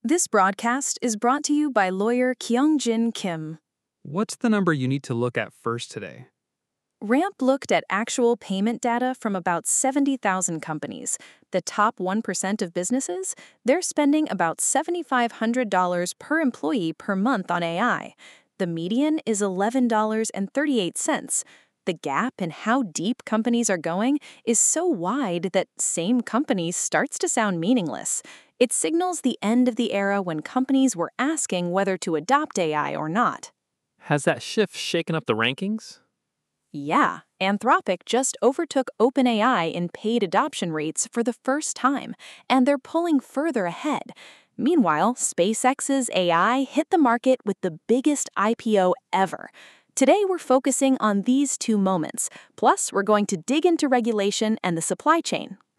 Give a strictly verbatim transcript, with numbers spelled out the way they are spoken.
This broadcast is brought to you by lawyer Kyung-Jin Kim. What's the number you need to look at first today? Ramp looked at actual payment data from about seventy thousand companies. The top one percent of businesses, they're spending about seven thousand five hundred dollars per employee per month on A I. The median is eleven dollars and thirty-eight cents. The gap in how deep companies are going is so wide that same companies starts to sound meaningless. It signals the end of the era when companies were asking whether to adopt A I or not. Has that shift shaken up the rankings? Yeah, Anthropic just overtook OpenAI in paid adoption rates for the first time, and they're pulling further ahead. Meanwhile, SpaceX's A I hit the market with the biggest I P O ever. Today, we're focusing on these two moments. Plus, we're going to dig into regulation and the supply chain.